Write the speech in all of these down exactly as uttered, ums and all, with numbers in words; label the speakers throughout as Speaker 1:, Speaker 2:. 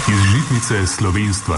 Speaker 1: Iz žitnice slovenstva.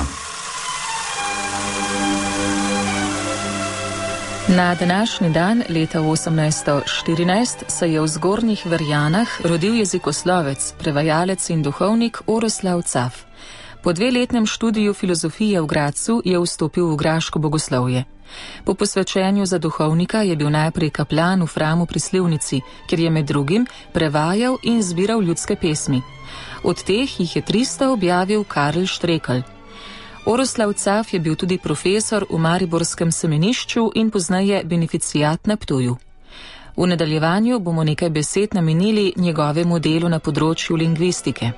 Speaker 2: Na današnji dan leta osemnajststo štirinajst se je v Zgornjih Verjanah rodil jezikoslovec, prevajalec in duhovnik Oroslav Caf. Po dveletnem študiju filozofije v Gradcu je vstopil v graško bogoslovje. Po posvečenju za duhovnika je bil najprej kaplan v Framu pri Slivnici, kjer je med drugim prevajal in zbiral ljudske pesmi. Od teh jih je tristo objavil Karl Štrekelj. Oroslav Caf je bil tudi profesor v mariborskem semenišču in pozneje beneficiat na Ptuju. V nadaljevanju bomo nekaj besed namenili njegovemu delu na področju lingvistike.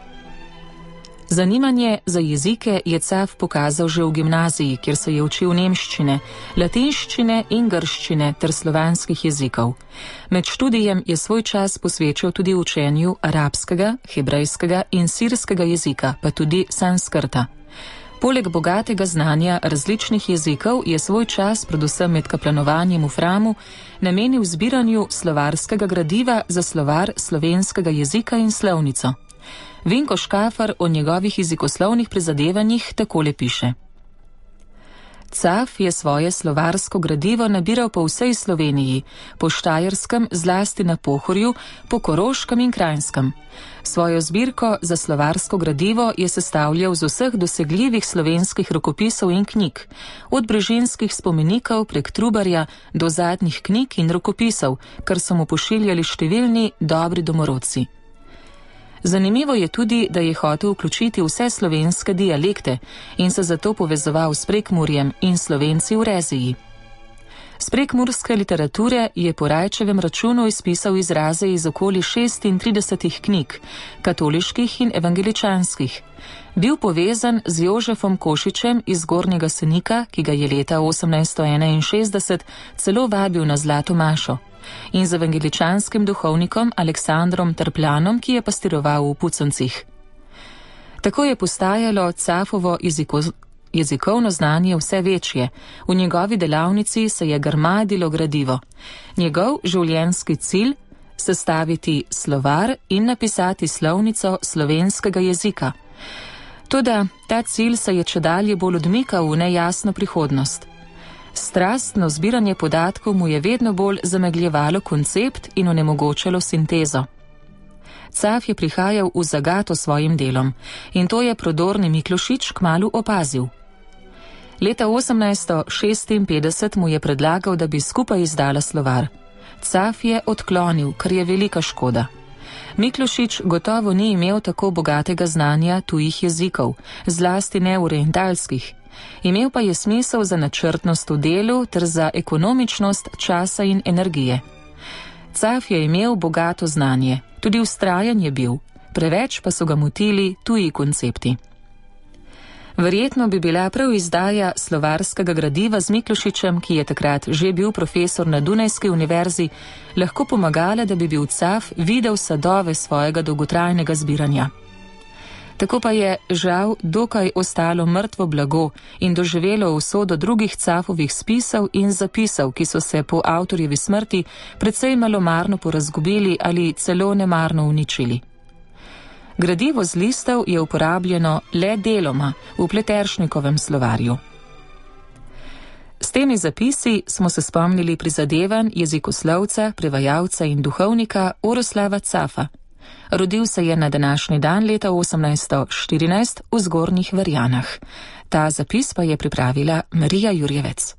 Speaker 2: Zanimanje za jezike je Caf pokazal že v gimnaziji, kjer se je učil nemščine, latinščine in grščine ter slovanskih jezikov. Med študijem je svoj čas posvečal tudi učenju arabskega, hebrejskega in sirskega jezika, pa tudi sanskrta. Poleg bogatega znanja različnih jezikov je svoj čas, predvsem med kaplanovanjem v Framu, namenil zbiranju slovarskega gradiva za slovar slovenskega jezika in slovnico. Vinko Škafar o njegovih jezikoslovnih prizadevanjih takole piše. Caf je svoje slovarsko gradivo nabiral po vsej Sloveniji, po Štajerskem, zlasti na Pohorju, po Koroškem in Kranjskem. Svojo zbirko za slovarsko gradivo je sestavljal z vseh dosegljivih slovenskih rokopisov in knjig, od brežinskih spomenikov prek Trubarja do zadnjih knjig in rokopisov, kar so mu pošiljali številni dobri domorodci. Zanimivo je tudi, da je hotel vključiti vse slovenske dialekte in se zato povezoval s Prekmurjem in Slovenci v Reziji. Z prekmurske literature je po Rajčevem računu izpisal izraze iz okoli šestintridesetih knjig, katoliških in evangeličanskih. Bil povezan z Jožefom Košičem iz Gornjega Senika, ki ga je leta osemnajststo enainšestdeset celo vabil na Zlato mašo, in z evangeličanskim duhovnikom Aleksandrom Trpljanom, ki je pastiroval v Puconcih. Tako je postajalo Cafovo jeziko, jezikovno znanje vse večje. V njegovi delavnici se je grmadilo gradivo. Njegov življenjski cilj – sestaviti slovar in napisati slovnico slovenskega jezika. Toda ta cilj se je čedalje bolj odmikal v nejasno prihodnost. Strastno zbiranje podatkov mu je vedno bolj zamegljevalo koncept in onemogočalo sintezo. Caf je prihajal v zagato svojim delom in to je prodorni Miklošič kmalu opazil. Leta osemnajststo šestinpetdeset mu je predlagal, da bi skupaj izdala slovar. Caf je odklonil, kar je velika škoda. Miklošič gotovo ni imel tako bogatega znanja tujih jezikov, zlasti ne orientalskih. Imel pa je smisel za načrtnost v delu ter za ekonomičnost časa in energije. Caf je imel bogato znanje, tudi vztrajan je bil, preveč pa so ga motili tuji koncepti. Verjetno bi bila prav izdaja slovarskega gradiva z Miklošičem, ki je takrat že bil profesor na Dunajski univerzi, lahko pomagala, da bi bil Caf videl sadove svojega dolgotrajnega zbiranja. Tako pa je žal dokaj ostalo mrtvo blago in doživelo usodo drugih Cafovih spisov in zapisov, ki so se po avtorjevi smrti precej malomarno porazgubili ali celo nemarno uničili. Gradivo z listov je uporabljeno le deloma v Pleteršnikovem slovarju. S temi zapisi smo se spomnili prizadevanj jezikoslovca, prevajalca in duhovnika Oroslava Cafa. Rodil se je na današnji dan leta osemnajststo štirinajst v Zgornjih Verjanah. Ta zapis pa je pripravila Marija Jurjevec.